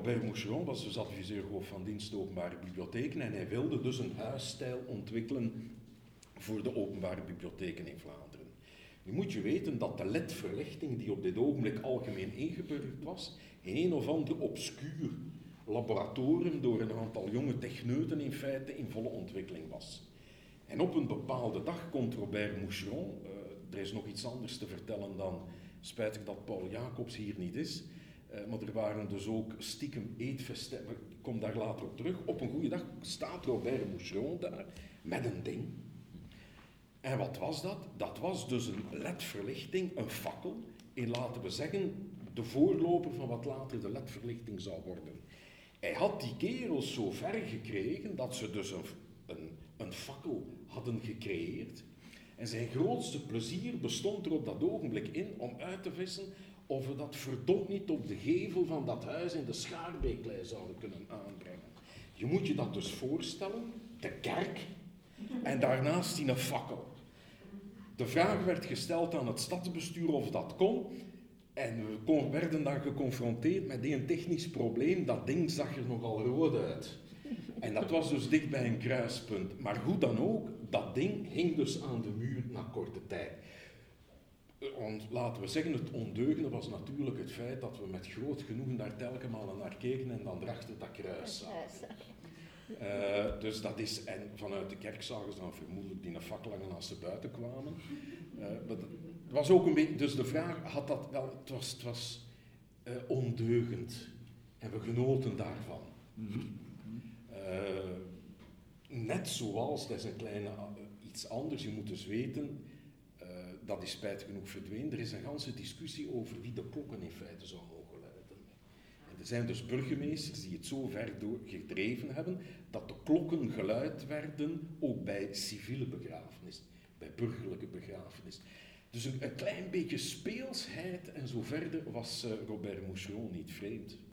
Robert Moucheron was dus adviseur-hoofd van dienst openbare bibliotheken en hij wilde dus een huisstijl ontwikkelen voor de openbare bibliotheken in Vlaanderen. Nu moet je weten dat de ledverlichting die op dit ogenblik algemeen ingeburgerd was, in een of ander obscuur laboratorium door een aantal jonge techneuten in feite in volle ontwikkeling was. En op een bepaalde dag komt Robert Moucheron, er is nog iets anders te vertellen dan, spijtig dat Paul Jacobs hier niet is, maar er waren dus ook stiekem eetfestijnen, ik kom daar later op terug. Op een goede dag staat Robert Moucheron daar met een ding. En wat was dat? Dat was dus een ledverlichting, een fakkel, in laten we zeggen de voorloper van wat later de ledverlichting zou worden. Hij had die kerels zo ver gekregen dat ze dus een fakkel hadden gecreëerd. En zijn grootste plezier bestond er op dat ogenblik in om uit te vissen of we dat verdomd niet op de gevel van dat huis in de Schaarbeeklei zouden kunnen aanbrengen. Je moet je dat dus voorstellen, de kerk en daarnaast in een fakkel. De vraag werd gesteld aan het stadsbestuur of dat kon. En we werden dan geconfronteerd met een technisch probleem. Dat ding zag er nogal rood uit. En dat was dus dicht bij een kruispunt. Maar hoe dan ook, dat ding hing dus aan de muur na korte tijd. Laten we zeggen, het ondeugende was natuurlijk het feit dat we met groot genoegen daar telkens naar keken en dan erachter dat kruis zagen. Dus dat is, en vanuit de kerk zagen ze dan vermoedelijk die fakkelangen als ze buiten kwamen. Het was ook een beetje, dus de vraag had dat wel, het was ondeugend en we genoten daarvan. Net zoals, dat is een kleine iets anders, je moet dus weten, dat is spijtig genoeg verdwenen, er is een ganse discussie over wie de klokken in feite zou mogen luiden. En er zijn dus burgemeesters die het zo ver gedreven hebben dat de klokken geluid werden, ook bij civiele begrafenis, bij burgerlijke begrafenis. Dus een klein beetje speelsheid en zo verder was Robert Moucheron niet vreemd.